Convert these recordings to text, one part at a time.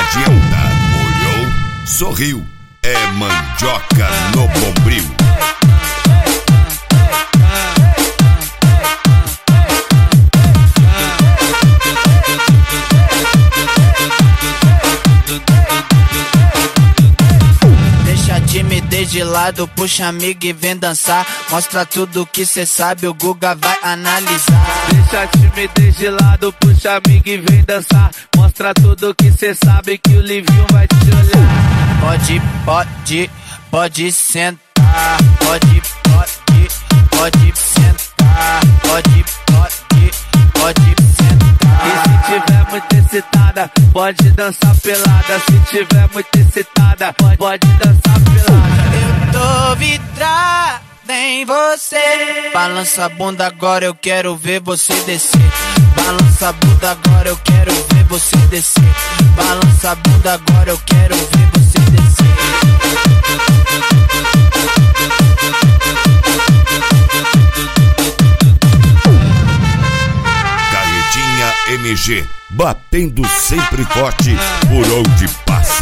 nojenta. Olhou, sorriu. É mandioca no bombril. Deixa a timidez de lado, puxa amiga e vem dançar. Mostra tudo que cê sabe, o Guga vai analisar. Deixa a timidez de lado, puxa amiga e vem dançar. Mostra tudo que cê sabe, que o Livinho vai te olhar. Pode sentar. Pode sentar. Pode sentar. E se tiver muito excitada, pode dançar pelada. Se tiver muito excitada, pode dançar pelada. Eu tô vidrada em você. Balança a bunda agora, eu quero ver você descer. Balança a bunda agora, eu quero ver você descer. Balança a bunda agora, eu quero ver você descer. Carretinha MG, batendo sempre forte por onde passa.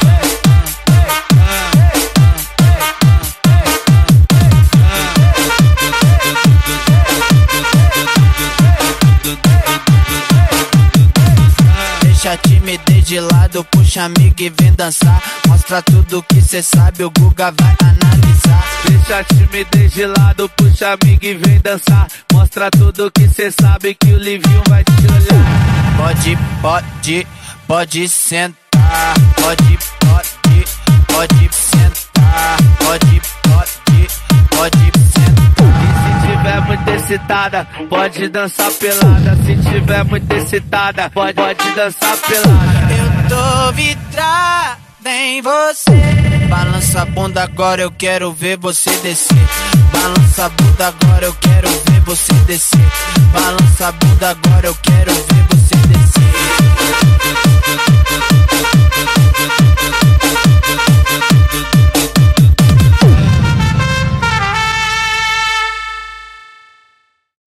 Deixa a timidez de lado, puxa amiga e vem dançar. Mostra tudo que cê sabe, o Guga vai analisar. Deixa a timidez de lado, puxa amiga e vem dançar. Mostra tudo que cê sabe, que o Livinho vai te olhar. Pode sentar. Pode sentar. Pode sentar. E se tiver muito excitada, pode dançar pelada. Se tiver muito excitada, pode dançar pelada. Eu tô vidrada em você. Balança a bunda agora, eu quero ver você descer. Balança a bunda agora, eu quero ver você descer. Balança a bunda agora, eu quero ver você descer.